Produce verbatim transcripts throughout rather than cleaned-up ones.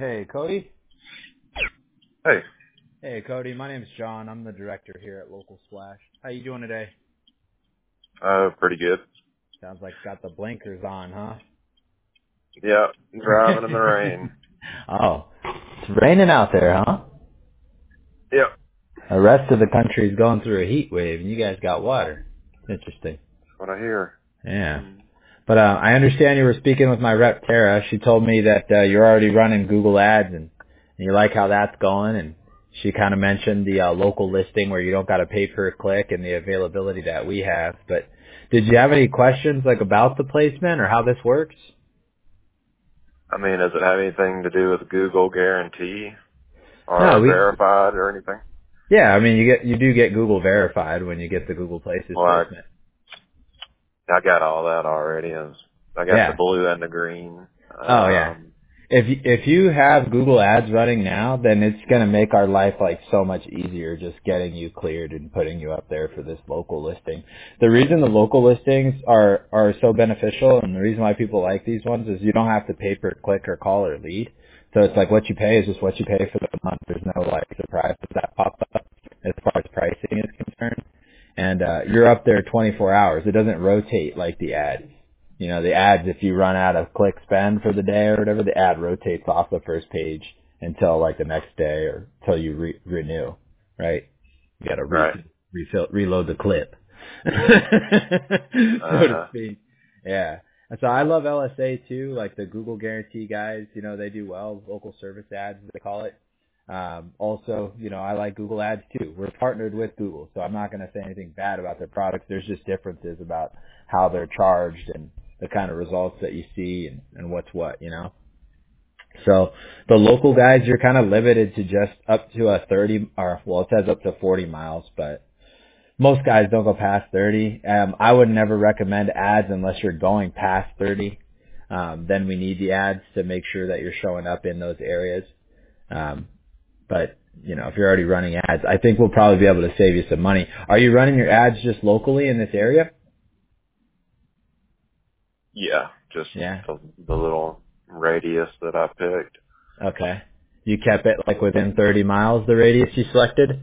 Hey, Cody. Hey. Hey, Cody. My name's John. I'm the director here at Local Splash. How you doing today? Uh, pretty good. Sounds like got the blinkers on, huh? Yeah, driving in the rain. Oh, it's raining out there, huh? Yep. The rest of the country's going through a heat wave, and you guys got water. Interesting. That's what I hear. Yeah. Mm. But uh, I understand you were speaking with my rep, Tara. She told me that uh, you're already running Google Ads, and, and you like how that's going, and she kind of mentioned the uh, local listing where you don't got to pay per click and the availability that we have. But did you have any questions like about the placement or how this works? I mean, does it have anything to do with Google Guarantee No, or we. Verified or anything? Yeah, I mean you get you do get Google verified when you get the Google Places Well, I, placement. I got all that already. I was- I got the Yeah. blue and the green. Oh yeah. Um, If y- if you have Google Ads running now, then it's gonna make our life like so much easier just getting you cleared and putting you up there for this local listing. The reason the local listings are are so beneficial and the reason why people like these ones is you don't have to pay per click or call or lead. So it's like what you pay is just what you pay for the month. There's no like surprises that pop up as far as pricing is concerned. And uh you're up there twenty-four hours. It doesn't rotate like the ads. You know, the ads, if you run out of click spend for the day or whatever, the ad rotates off the first page until like the next day or until you re- renew, right? You got to right. re- refill, reload the clip, so to Uh, speak. Yeah. And so I love L S A too, like the Google Guarantee guys, you know, they do well, local service ads, they call it. Um, also, you know, I like Google Ads too. We're partnered with Google, so I'm not going to say anything bad about their products. There's just differences about how they're charged and the kind of results that you see and, and what's what, you know. So the local guys, you're kind of limited to just up to a thirty, or well, it says up to forty miles, but most guys don't go past thirty. Um, I would never recommend ads unless you're going past thirty. Um, then we need the ads to make sure that you're showing up in those areas. Um, but you know, if you're already running ads, I think we'll probably be able to save you some money. Are you running your ads just locally in this area? yeah, just Yeah. the, the little radius that I picked. Okay. You kept it like within thirty miles, the radius you selected?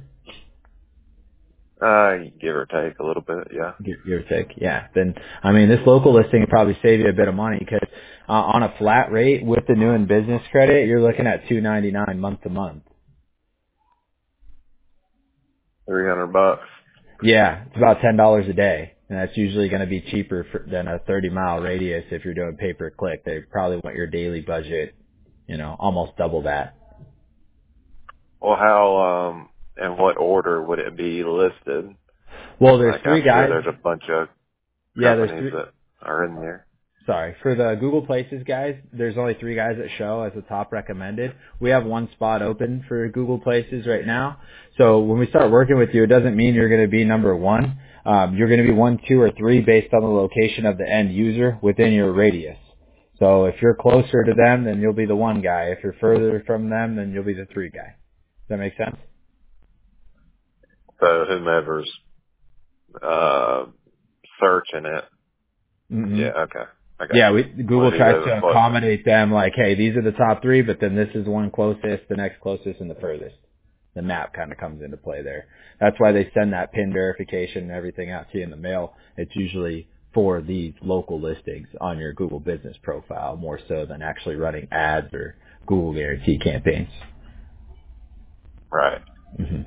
Uh, give or take a little bit, yeah. Give, give or take. Yeah. Then, I mean, this local listing would probably save you a bit of money because uh, on a flat rate with the new and business credit, you're looking at two ninety-nine month to month. three hundred bucks. Yeah. It's about ten dollars a day. And that's usually going to be cheaper for, than a thirty mile radius if you're doing pay per click. They probably want your daily budget, you know, almost double that. Well, how, um, in what order would it be listed? Well, there's Like, three I'm sure guys. there's a bunch of Yeah, there's companies three. that are in there. Sorry. For the Google Places guys, there's only three guys that show as the top recommended. We have one spot open for Google Places right now. So when we start working with you, it doesn't mean you're going to be number one. Um, you're going to be one, two, or three based on the location of the end user within your radius. So if you're closer to them, then you'll be the one guy. If you're further from them, then you'll be the three guy. Does that make sense? So whomever's uh searching it. Mm-hmm. Yeah, okay. I got Yeah, you. we, Would Google be tries the to closest. accommodate them like, hey, these are the top three, but then this is the one closest, the next closest, and the furthest. The map kind of comes into play there. That's why they send that PIN verification and everything out to you in the mail. It's usually for these local listings on your Google business profile more so than actually running ads or Google guarantee campaigns. Right. hmm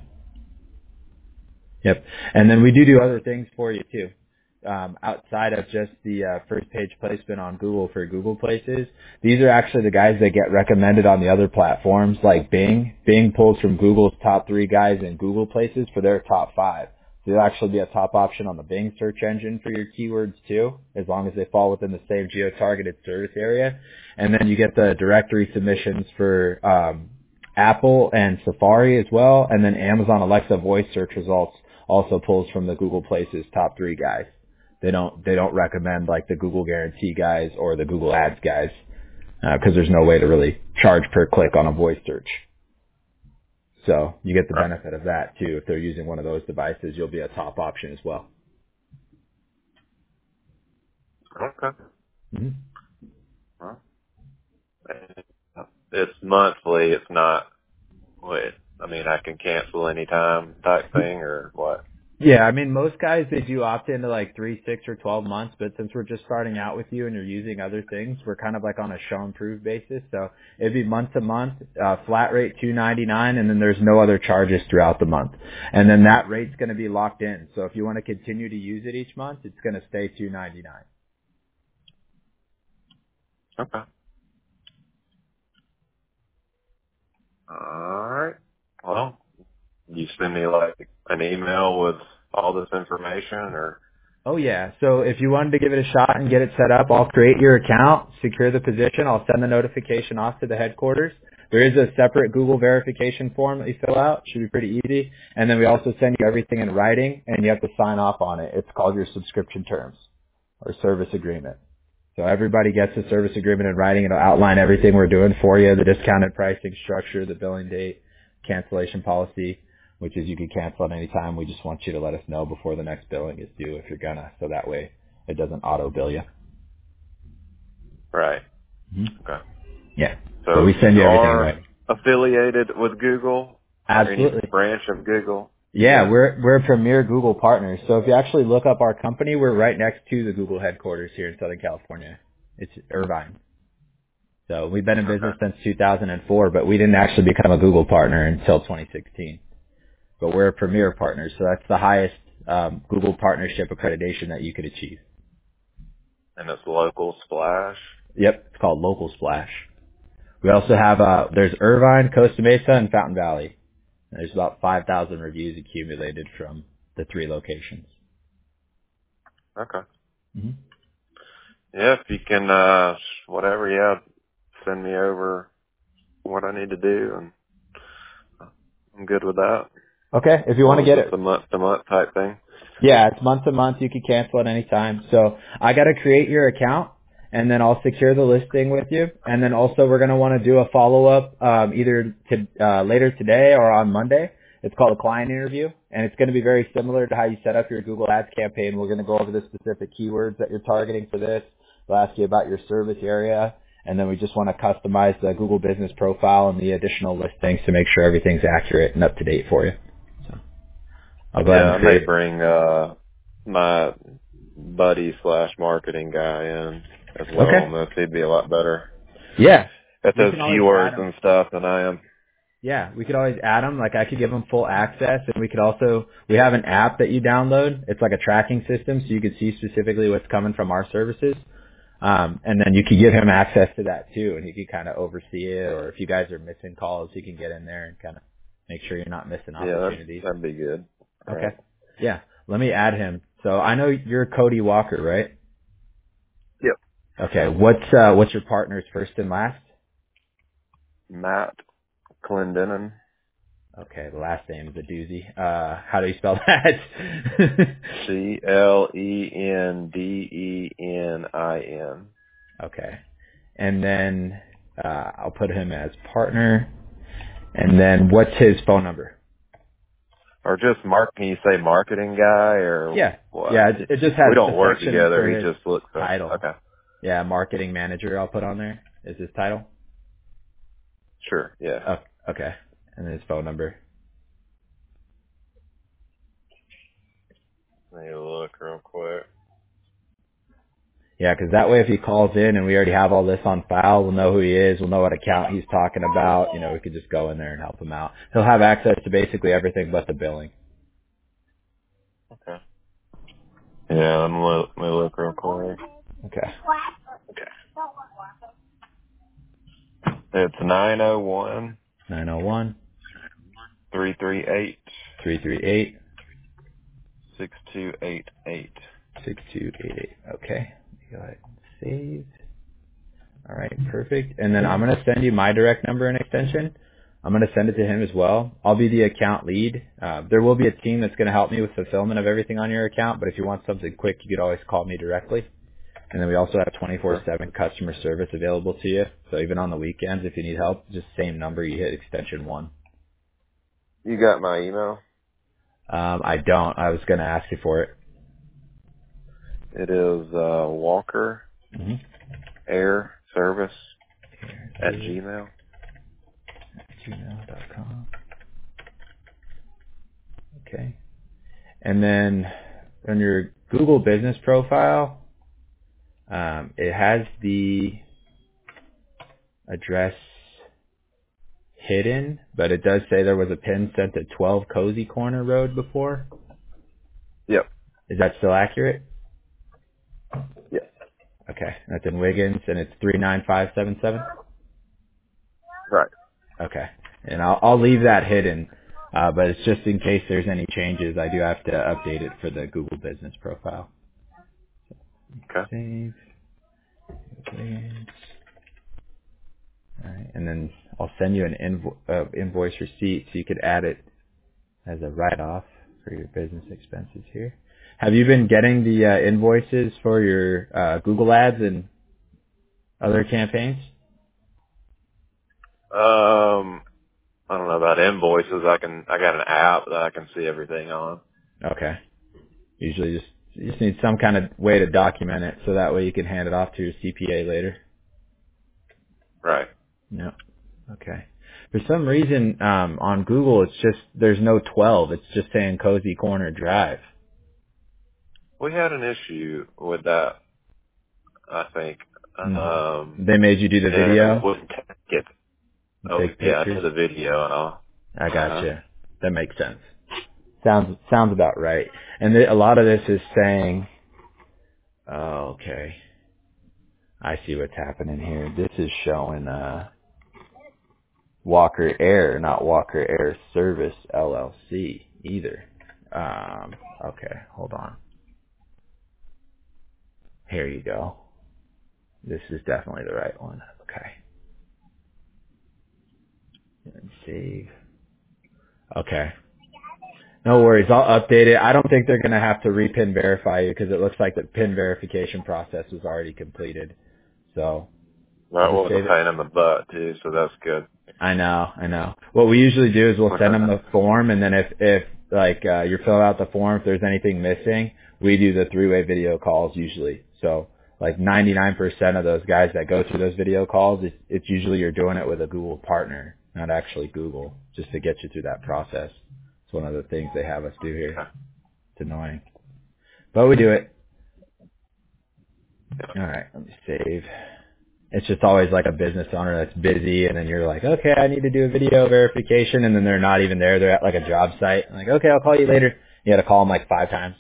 Yep. And then we do do other things for you too. Um, outside of just the uh, first page placement on Google for Google Places, these are actually the guys that get recommended on the other platforms like Bing. Bing pulls from Google's top three guys in Google Places for their top five. So they'll actually be a top option on the Bing search engine for your keywords too, as long as they fall within the same geo-targeted service area. And then you get the directory submissions for um, Apple and Safari as well, and then Amazon Alexa voice search results also pulls from the Google Places top three guys. They don't they don't recommend like the Google Guarantee guys or the Google Ads guys because there's no way to really charge per click on a voice search. So you get the Right. benefit of that too. If they're using one of those devices, you'll be a top option as well. Okay. hmm Well, it's monthly. It's not. Wait, I mean, I can cancel anytime type thing, or what? Yeah, I mean, most guys, they do opt into like three, six, or twelve months, but since we're just starting out with you and you're using other things, we're kind of like on a show and prove basis. So it'd be month to month, uh, flat rate two ninety-nine, and then there's no other charges throughout the month. And then that rate's going to be locked in. So if you want to continue to use it each month, it's going to stay two ninety-nine. Okay. All right. Well, you send me like an email with all this information, or? Oh yeah. So if you wanted to give it a shot and get it set up, I'll create your account, secure the position. I'll send the notification off to the headquarters. There is a separate Google verification form that you fill out. Should be pretty easy. And then we also send you everything in writing, and you have to sign off on it. It's called your subscription terms or service agreement. So everybody gets a service agreement in writing. It'll outline everything we're doing for you, the discounted pricing structure, the billing date, cancellation policy, which is you can cancel at any time. We just want you to let us know before the next billing is due if you're gonna, so that way it doesn't auto bill you. Right. Mm-hmm. Okay. Yeah. So, So we send you you everything in are writing. affiliated with Google? Absolutely. Any branch of Google? Yeah, we're we're a premier Google partner. So if you actually look up our company, we're right next to the Google headquarters here in Southern California. It's Irvine. So we've been in business Okay. since two thousand four, but we didn't actually become a Google partner until twenty sixteen. But we're a premier partner, so that's the highest um, Google partnership accreditation that you could achieve. And it's Local Splash? Yep, it's called Local Splash. We also have, uh, there's Irvine, Costa Mesa, and Fountain Valley. And there's about five thousand reviews accumulated from the three locations. Okay. Mm-hmm. Yeah, if you can, uh, whatever, yeah, send me over what I need to do, and I'm good with that. Okay, if you want to get it. It's a month-to-month type thing. Yeah, it's month to month. You can cancel at any time. So I got to create your account, and then I'll secure the listing with you. And then also we're going to want to do a follow-up um, either to, uh, later today or on Monday. It's called a client interview, and it's going to be very similar to how you set up your Google Ads campaign. We're going to go over the specific keywords that you're targeting for this. We'll ask you about your service area, and then we just want to customize the Google Business profile and the additional listings to make sure everything's accurate and up to date for you. So I'll go Yeah, ahead I and may create. bring, uh, my buddy slash marketing guy in as well, Okay. unless he'd be a lot better Yeah. at We those can always add keywords them. and stuff than I am. Yeah, we could always add them. Like I could give them full access, and we could also, we have an app that you download. It's like a tracking system, so you could see specifically what's coming from our services. Um, and then you could give him access to that too, and he could kind of oversee it. Or if you guys are missing calls, he can get in there and kind of make sure you're not missing Yeah, that'd, opportunities. that'd be good. All Okay. right. Yeah. Let me add him. So I know you're Cody Walker, right? Yep. Okay. What's uh, what's your partner's first and last? Matt Clendenin. Okay, the last name is a doozy. Uh, how do you spell that? C L E N D E N I N. Okay. And then uh, I'll put him as partner. And then what's his phone number? Or just Mark, can you say marketing guy or Yeah. what? Yeah, it, it just has We don't the work section for together. He his just looks up. title. Okay. Yeah, marketing manager I'll put on there is his title. Sure. Yeah. Oh, okay. And then his phone number. Let me look real quick. Yeah, 'cause that way if he calls in and we already have all this on file, we'll know who he is, we'll know what account he's talking about. You know, we could just go in there and help him out. He'll have access to basically everything but the billing. Okay. Yeah, let me look, let me look real quick. Okay. Okay. It's nine oh one, nine oh one, three three eight, three three eight, six two eight eight. six two eight eight. Okay. Go ahead and save. All right, perfect. And then I'm going to send you my direct number and extension. I'm going to send it to him as well. I'll be the account lead. Uh, there will be a team that's going to help me with fulfillment of everything on your account, but if you want something quick, you could always call me directly. And then we also have twenty-four seven customer service available to you. So even on the weekends, if you need help, just same number, you hit extension one. You got my email? Um, I don't. I was going to ask you for it. It is uh, Walker Mm-hmm. Air Service at Gmail. gmail dot com. Okay. And then on your Google business profile, um, it has the address hidden, but it does say there was a pin sent to twelve Cozy Corner Road before. Yep. Is that still accurate? Yes. Okay. That's in Wiggins, and it's three nine five seven seven? Right. Okay. And I'll, I'll leave that hidden, uh, but it's just in case there's any changes. I do have to update it for the Google business profile. Okay. Save. Wiggins. All right. And then I'll send you an invo- uh, invoice receipt so you could add it as a write-off for your business expenses here. Have you been getting the uh, invoices for your uh, Google ads and other campaigns? Um, I don't know about invoices. I can, I got an app that I can see everything on. Okay. Usually just you just need some kind of way to document it so that way you can hand it off to your C P A later. Right. Yep. Okay. For some reason, um, on Google, it's just, there's no twelve. It's just saying Cozy Corner Drive. We had an issue with that, I think. Um, They made you do the and it video? wouldn't take it. Oh, Take yeah, I pictures? did the video and all. I Uh-huh. gotcha. That makes sense. Sounds, sounds about right. And th- a lot of this is saying, oh, okay. I see what's happening here. This is showing, uh, Walker Air, not Walker Air Service L L C either. Um, okay, hold on. Here you go. This is definitely the right one. Okay. And save. Okay. No worries. I'll update it. I don't think they're going to have to repin verify you because it looks like the pin verification process was already completed. So That I'll just was a save it. pain in the butt, too, so that's good. I know, I know. What we usually do is we'll send them the form, and then if, if like, uh, you're filling out the form, if there's anything missing, we do the three-way video calls usually. So, like ninety-nine percent of those guys that go through those video calls, it's, it's usually you're doing it with a Google partner, not actually Google, just to get you through that process. It's one of the things they have us do here. It's annoying. But we do it. Alright, let me save. It's just always like a business owner that's busy, and then you're like, okay, I need to do a video verification, and then they're not even there. They're at like a job site. I'm like, okay, I'll call you later. You had to call them like five times.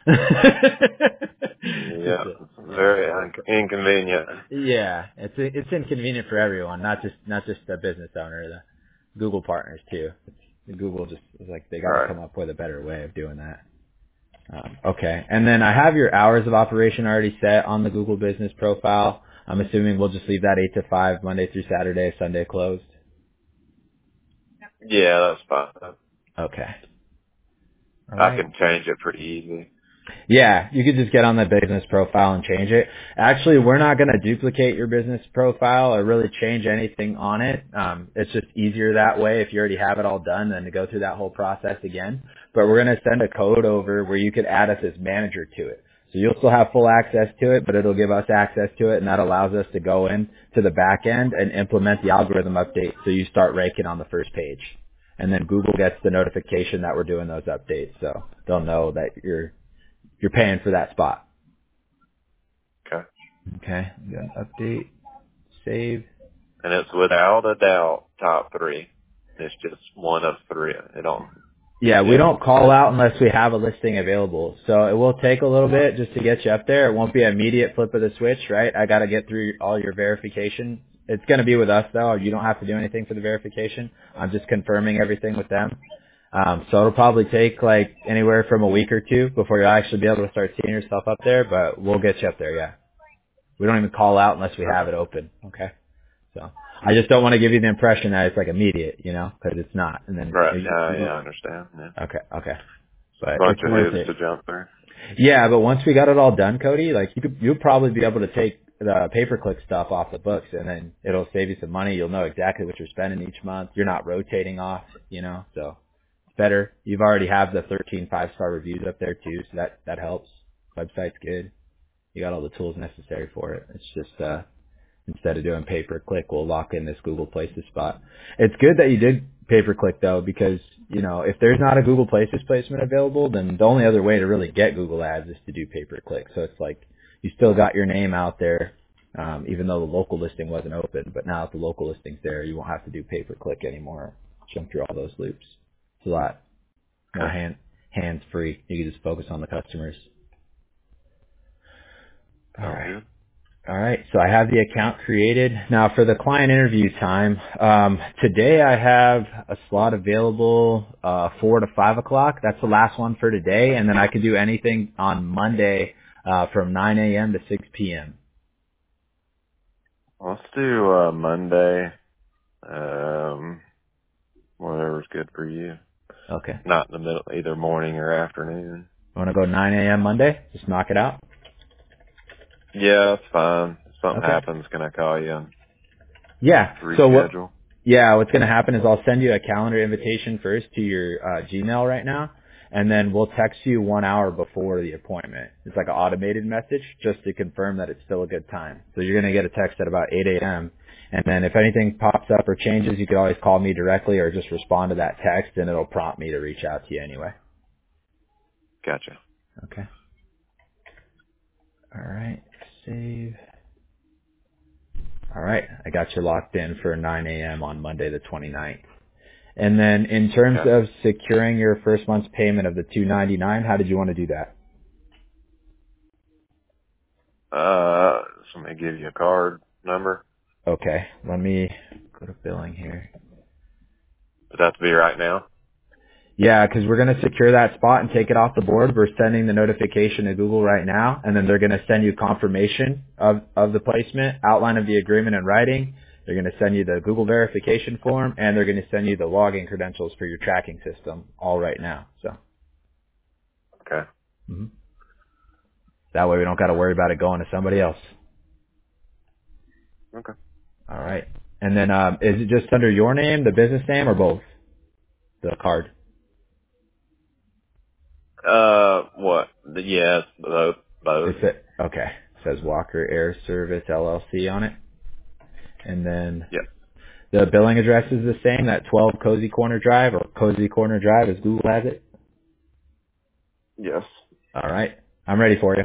Yeah, It's a- it's very un- inconvenient. yeah, it's it's inconvenient for everyone, not just not just the business owner, the Google partners too. It's, Google just is like they got to Right. come up with a better way of doing that. Um, okay, and then I have your hours of operation already set on the Google Business profile. I'm assuming we'll just leave that eight to five, Monday through Saturday, Sunday closed. Yeah, that's fine. Okay. All I right. can change it pretty easy. Yeah, you could just get on the business profile and change it. Actually, we're not going to duplicate your business profile or really change anything on it. Um, it's just easier that way if you already have it all done than to go through that whole process again. But we're going to send a code over where you could add us as manager to it. So you'll still have full access to it, but it'll give us access to it, and that allows us to go in to the back end and implement the algorithm update so you start ranking on the first page. And then Google gets the notification that we're doing those updates, so they'll know that you're you're paying for that spot. Okay. Okay. We got an update. Save. And it's without a doubt top three. It's just one of three. It don't. Yeah, we don't call out unless we have a listing available. So it will take a little bit just to get you up there. It won't be an immediate flip of the switch, right? I got to get through all your verification. It's going to be with us though. You don't have to do anything for the verification. I'm just confirming everything with them. Um, so it'll probably take like anywhere from a week or two before you'll actually be able to start seeing yourself up there, but we'll get you up there. Yeah. We don't even call out unless we have it open. Okay. So I just don't want to give you the impression that it's like immediate, you know, because it's not. And then Right. you, Yeah, you, yeah, I understand. Yeah. okay, okay, but Bunch it's of worth hoops it. to jump through. Yeah, but once we got it all done, Cody, like you could, you'll probably be able to take the pay-per-click stuff off the books, and then it'll save you some money. You'll know exactly what you're spending each month. You're not rotating off, you know, so it's better. You've already have the thirteen five-star reviews up there too, so that that helps. Website's good. You got all the tools necessary for it. It's just uh instead of doing pay-per-click, we'll lock in this Google Places spot. It's good that you did pay-per-click though, because, you know, if there's not a Google Places placement available, then the only other way to really get Google ads is to do pay-per-click. So it's like you still got your name out there, um, even though the local listing wasn't open. But now that the local listing's there, you won't have to do pay-per-click anymore. Jump through all those loops. It's a lot more hand, hands-free. You can just focus on the customers. All right. All right. So I have the account created. Now for the client interview time, um, today I have a slot available, uh, four to five o'clock. That's the last one for today. And then I can do anything on Monday, uh, from nine a.m. to six p.m. Let's do, uh, Monday, um, whatever's good for you. Okay. Not in the middle, either morning or afternoon. Want to go nine a.m. Monday? Just knock it out. Yeah, that's fine. If something Okay. happens, can I call you and Yeah. reschedule? So what, yeah, what's going to happen is I'll send you a calendar invitation first to your uh, Gmail right now, and then we'll text you one hour before the appointment. It's like an automated message just to confirm that it's still a good time. So you're going to get a text at about eight a.m. And then if anything pops up or changes, you can always call me directly or just respond to that text, and it'll prompt me to reach out to you anyway. Gotcha. Okay. All right. Save. All right. I got you locked in for nine a.m. on Monday the twenty-ninth. And then in terms Okay. of securing your first month's payment of the two ninety-nine, how did you want to do that? Uh, so let me give you a card number. Okay. Let me go to billing here. Does that have to be right now? Yeah, because we're going to secure that spot and take it off the board. We're sending the notification to Google right now, and then they're going to send you confirmation of, of the placement, outline of the agreement in writing. They're going to send you the Google verification form, and they're going to send you the login credentials for your tracking system all right now. So Okay. mm-hmm. That way we don't got to worry about it going to somebody else. Okay. All right. And then um, is it just under your name, the business name, or both? The card. Uh, what? The, yes, both. Both. Is it okay? It says Walker Air Service L L C on it. And then Yep. the billing address is the same, that twelve Cozy Corner Drive, or Cozy Corner Drive as Google has it. Yes. All right. I'm ready for you.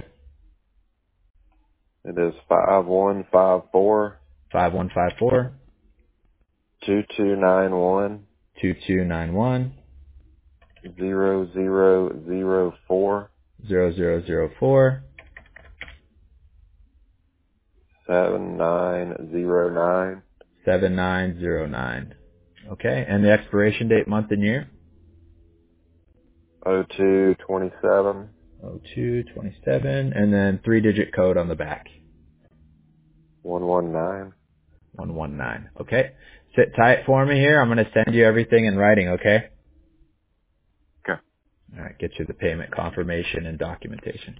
It is five one five four five one five four, two two nine one two two nine one, zero zero zero four zero zero zero four, seven nine zero nine seven nine zero nine. Okay. And the expiration date, month and year? oh two twenty seven oh two twenty-seven. And then three digit code on the back. one one nine. one one nine. Okay. Sit tight for me here. I'm going to send you everything in writing, okay? Okay. All right. Get you the payment confirmation and documentation.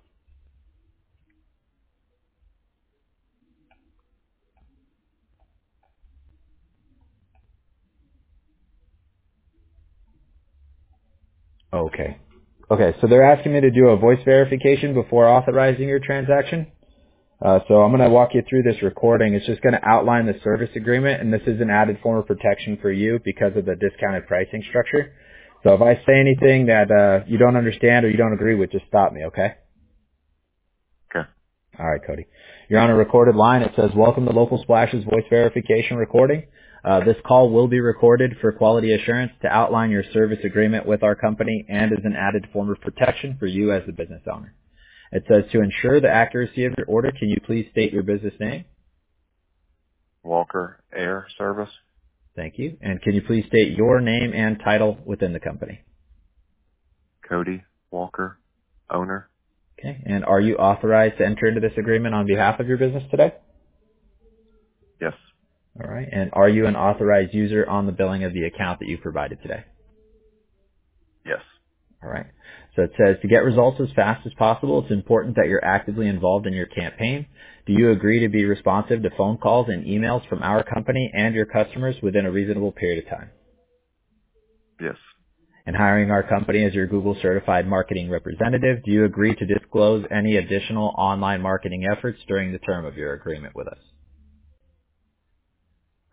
Okay. Okay. So they're asking me to do a voice verification before authorizing your transaction. Uh, so I'm going to walk you through this recording. It's just going to outline the service agreement, and this is an added form of protection for you because of the discounted pricing structure. So if I say anything that uh, you don't understand or you don't agree with, just stop me, okay? Okay. All right, Cody. You're on a recorded line. It says, welcome to Local Splash's voice verification recording. Uh, this call will be recorded for quality assurance to outline your service agreement with our company and as an added form of protection for you as the business owner. It says, to ensure the accuracy of your order, can you please state your business name? Walker Air Service. Thank you. And can you please state your name and title within the company? Cody Walker, owner. Okay. And are you authorized to enter into this agreement on behalf of your business today? Yes. All right. And are you an authorized user on the billing of the account that you provided today? Yes. All right. So it says, to get results as fast as possible, it's important that you're actively involved in your campaign. Do you agree to be responsive to phone calls and emails from our company and your customers within a reasonable period of time? Yes. And hiring our company as your Google certified marketing representative, do you agree to disclose any additional online marketing efforts during the term of your agreement with us?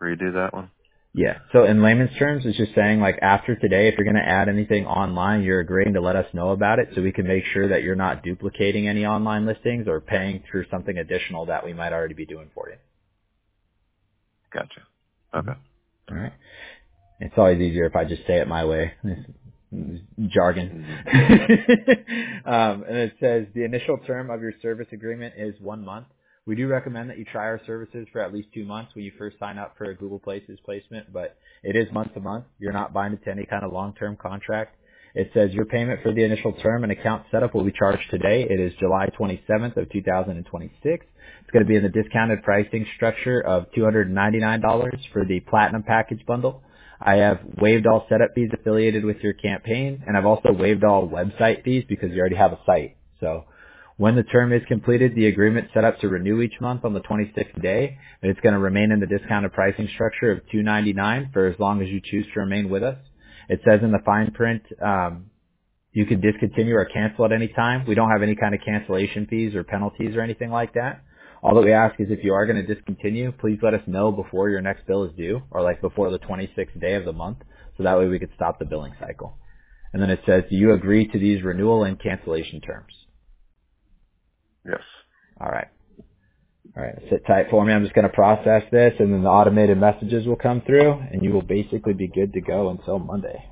redo that one? Yeah. So in layman's terms, it's just saying like after today, if you're going to add anything online, you're agreeing to let us know about it so we can make sure that you're not duplicating any online listings or paying for something additional that we might already be doing for you. Gotcha. Okay. All right. It's always easier if I just say it my way. Jargon. Mm-hmm. um, and it says the initial term of your service agreement is one month. We do recommend that you try our services for at least two months when you first sign up for a Google Places placement, but it is month to month. You're not binded to any kind of long-term contract. It says your payment for the initial term and account setup will be charged today. It is July twenty-seventh of two thousand twenty-six. It's going to be in the discounted pricing structure of two hundred ninety-nine dollars for the Platinum Package bundle. I have waived all setup fees affiliated with your campaign, and I've also waived all website fees because you already have a site. So when the term is completed, the agreement set up to renew each month on the twenty-sixth day, and it's going to remain in the discounted pricing structure of two hundred ninety-nine dollars for as long as you choose to remain with us. It says in the fine print, um, you can discontinue or cancel at any time. We don't have any kind of cancellation fees or penalties or anything like that. All that we ask is if you are going to discontinue, please let us know before your next bill is due or like before the twenty-sixth day of the month. So that way we could stop the billing cycle. And then it says, do you agree to these renewal and cancellation terms? Yes. All right. All right. Sit tight for me. I'm just going to process this and then the automated messages will come through and you will basically be good to go until Monday.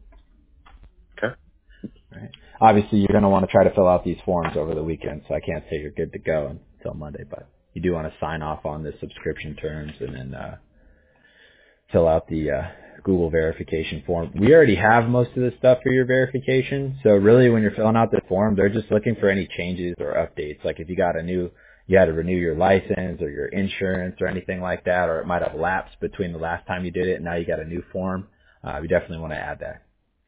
Okay. Right. Obviously, you're going to want to try to fill out these forms over the weekend, so I can't say you're good to go until Monday, but you do want to sign off on the subscription terms and then uh, fill out the uh, Google verification form. We already have most of the stuff for your verification, so really when you're filling out the form, they're just looking for any changes or updates, like if you got a new, you had to renew your license or your insurance or anything like that, or it might have lapsed between the last time you did it and now you got a new form. Uh, we definitely want to add that.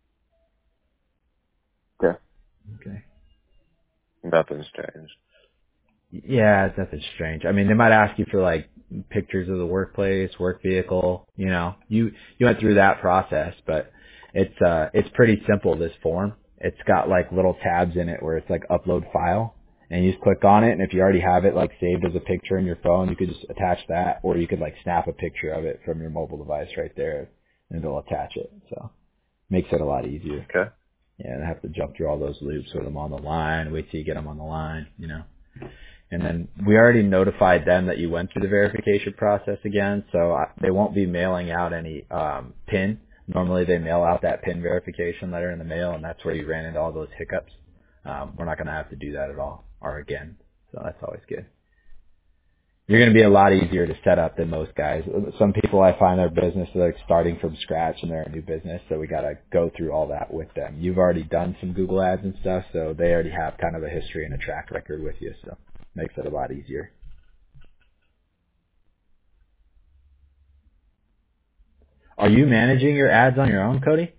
Okay. Okay. Nothing's changed. Yeah, it's nothing strange. I mean, they might ask you for like pictures of the workplace, work vehicle, you know, you, you went through that process, but it's, uh, it's pretty simple, this form. It's got like little tabs in it where it's like upload file and you just click on it. And if you already have it like saved as a picture in your phone, you could just attach that, or you could like snap a picture of it from your mobile device right there and it'll attach it. So makes it a lot easier. Okay. Yeah, and I have to jump through all those loops with them on the line, wait till you get them on the line, you know. And then we already notified them that you went through the verification process again, so I, they won't be mailing out any um, PIN. Normally they mail out that PIN verification letter in the mail, and that's where you ran into all those hiccups. Um, we're not going to have to do that at all, or again, so that's always good. You're going to be a lot easier to set up than most guys. Some people I find their business are like starting from scratch and they're a new business, so we got to go through all that with them. You've already done some Google ads and stuff, so they already have kind of a history and a track record with you, so makes it a lot easier. Are you managing your ads on your own, Cody?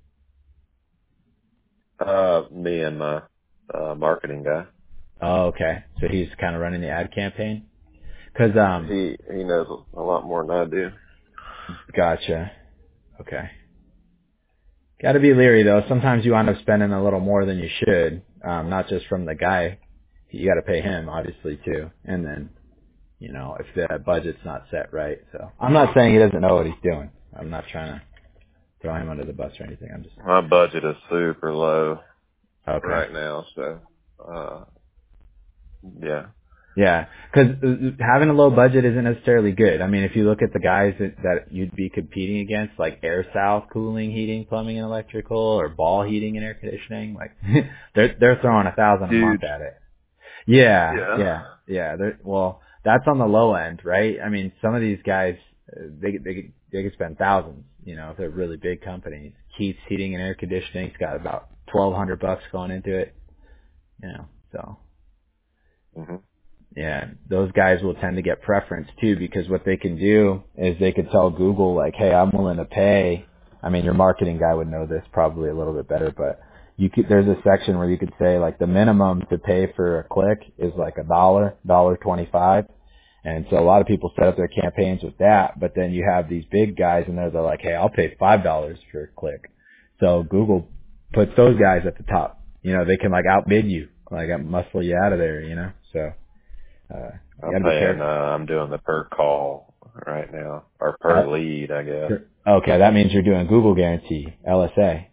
Uh, me and my uh, marketing guy. Oh, okay. So he's kind of running the ad campaign? Cause, um, He he knows a lot more than I do. Gotcha. Okay. Got to be leery though. Sometimes you wind up spending a little more than you should. Um, not just from the guy. You got to pay him obviously too. And then, you know, if the budget's not set right. So I'm not saying he doesn't know what he's doing. I'm not trying to throw him under the bus or anything. I'm just. My budget is super low Okay. right now, so uh, yeah. Yeah, because having a low budget isn't necessarily good. I mean, if you look at the guys that, that you'd be competing against, like Air South cooling, heating, plumbing, and electrical, or Ball heating and air conditioning, like they're they're throwing a thousand a month at it. Yeah, Yeah. yeah, yeah. They're, well, that's on the low end, right? I mean, some of these guys uh, they they they could spend thousands. You know, if they're really big companies. Keith's Heating and Air Conditioning's got about twelve hundred bucks going into it. You know, so. Mm-hmm. Yeah, those guys will tend to get preference too, because what they can do is they could tell Google like, hey, I'm willing to pay. I mean, your marketing guy would know this probably a little bit better, but you could, there's a section where you could say like the minimum to pay for a click is like a dollar, dollar twenty-five. And so a lot of people set up their campaigns with that, but then you have these big guys in there, they're like, hey, I'll pay five dollars for a click. So Google puts those guys at the top. You know, they can like outbid you, like muscle you out of there, you know, so. Uh, I'm paying, uh, I'm doing the per call right now, or per lead, I guess. Okay, that means you're doing Google Guarantee, L S A.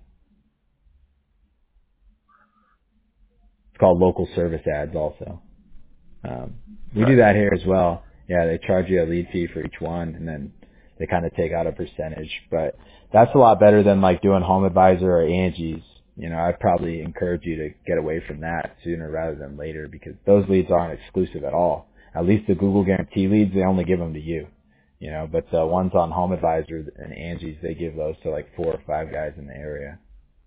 It's called local service ads also. Um, we Right. do that here as well. Yeah, they charge you a lead fee for each one, and then they kind of take out a percentage. But that's a lot better than like doing Home Advisor or Angie's. You know, I'd probably encourage you to get away from that sooner rather than later, because those leads aren't exclusive at all. At least the Google Guarantee leads, they only give them to you. You know, but the ones on Home Advisor and Angie's, they give those to like four or five guys in the area.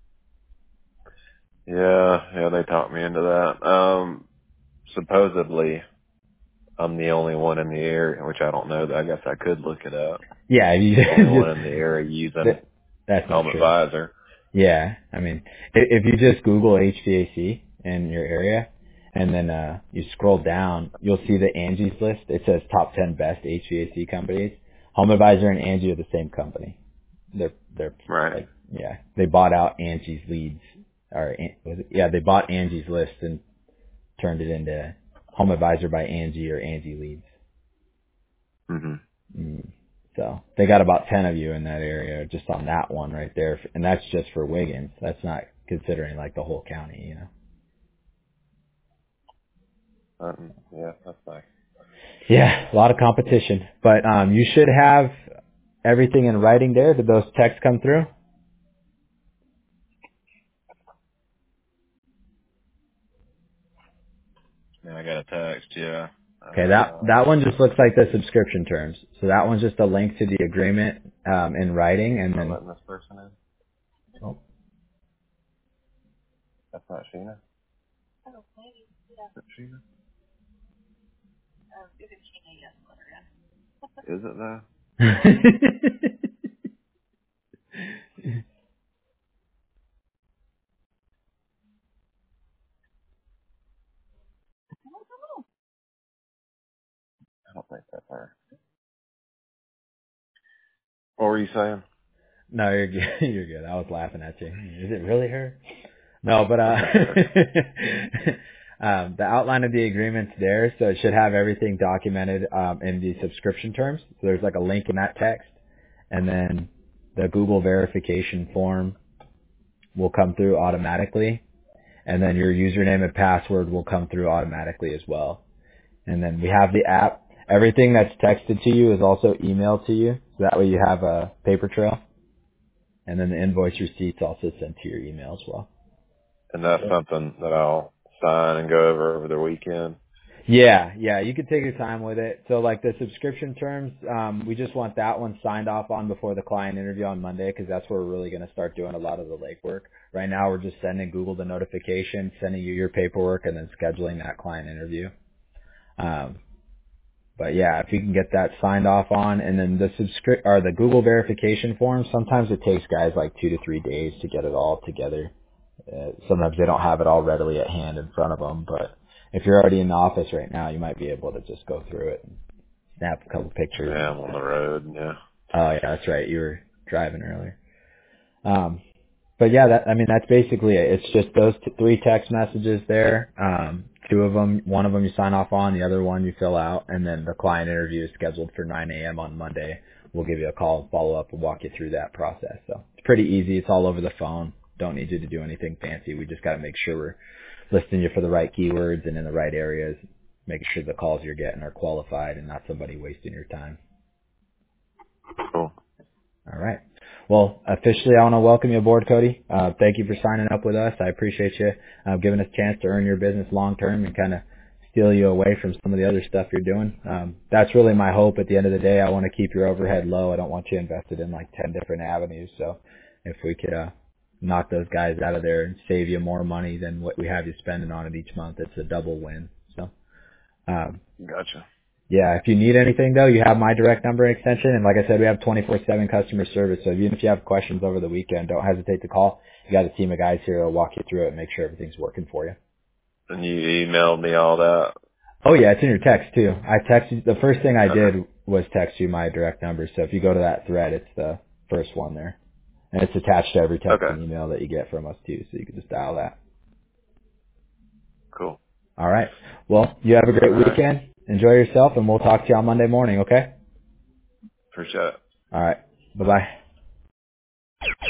Yeah, yeah, they talked me into that. Um, supposedly, I'm the only one in the area, which I don't know. I guess I could look it up. Yeah, you The only just, one in the area using that, that's not Home true. Advisor. Yeah, I mean, i- if you just Google H V A C in your area, and then uh you scroll down, you'll see the Angie's list. It says top ten best H V A C companies. Home Advisor and Angie are the same company. They're they're Right. like, yeah, they bought out Angie's leads, or was it? Yeah, they bought Angie's list and turned it into Home Advisor by Angie or Angie Leads. Mhm. Mm. So they got about ten of you in that area just on that one right there. And that's just for Wiggins. That's not considering like the whole county, you know? Um, yeah, that's nice. Yeah, a lot of competition, but, um, you should have everything in writing there. Did those texts come through? Yeah, I got a text. Yeah. Okay. That, Uh, that one just looks like the subscription terms. So that one's just a link to the agreement, um, in writing, and not then, letting this person in. oh, That's not Sheena. Is it Sheena? Is it though? I don't think that's her. What were you saying? no, you're good. You're good. I was laughing at you. Is it really her? No, but uh, um, the outline of the agreement's there, so it should have everything documented um, in the subscription terms. So there's like a link in that text, and then the Google verification form will come through automatically, and then your username and password will come through automatically as well. And then we have the app. Everything that's texted to you is also emailed to you, so that way you have a paper trail. And then the invoice receipt's also sent to your email as well. And that's something that I'll sign and go over over the weekend. Yeah, yeah, you could take your time with it. So like the subscription terms, um, we just want that one signed off on before the client interview on Monday, because that's where we're really going to start doing a lot of the legwork. Right now we're just sending Google the notification, sending you your paperwork, and then scheduling that client interview. Um, but yeah, if you can get that signed off on, and then the subscript or the Google verification form, sometimes it takes guys like two to three days to get it all together. Uh, sometimes they don't have it all readily at hand in front of them, but if you're already in the office right now, you might be able to just go through it and snap a couple pictures. Yeah, I'm on the road. Yeah. Oh yeah, that's right. You were driving earlier. Um, but yeah, that, I mean, that's basically it. It's just those t- three text messages there. Um, two of them, one of them you sign off on, the other one you fill out, and then the client interview is scheduled for nine a.m. on Monday. We'll give you a call and follow up and walk you through that process. So it's pretty easy. It's all over the phone. Don't need you to do anything fancy. We just got to make sure we're listing you for the right keywords and in the right areas, making sure the calls you're getting are qualified and not somebody wasting your time. Cool. All right. Well, officially, I want to welcome you aboard, Cody. Uh, thank you for signing up with us. I appreciate you uh, giving us a chance to earn your business long term and kind of steal you away from some of the other stuff you're doing. Um, that's really my hope. At the end of the day, I want to keep your overhead low. I don't want you invested in like ten different avenues. So if we could uh, knock those guys out of there and save you more money than what we have you spending on it each month, it's a double win. So um, Gotcha. yeah, if you need anything though, you have my direct number and extension, and like I said, we have twenty-four seven customer service, so even if you have questions over the weekend, don't hesitate to call. You got a team of guys here who'll walk you through it and make sure everything's working for you. And you emailed me all that. Oh yeah, it's in your text too. I texted, the first thing I Okay. did was text you my direct number, so if you go to that thread, it's the first one there. And it's attached to every text Okay. and email that you get from us too, so you can just dial that. Cool. Alright. Well, you have a great All right. weekend. Enjoy yourself, and we'll talk to you on Monday morning, okay? Appreciate it. All right. Bye bye.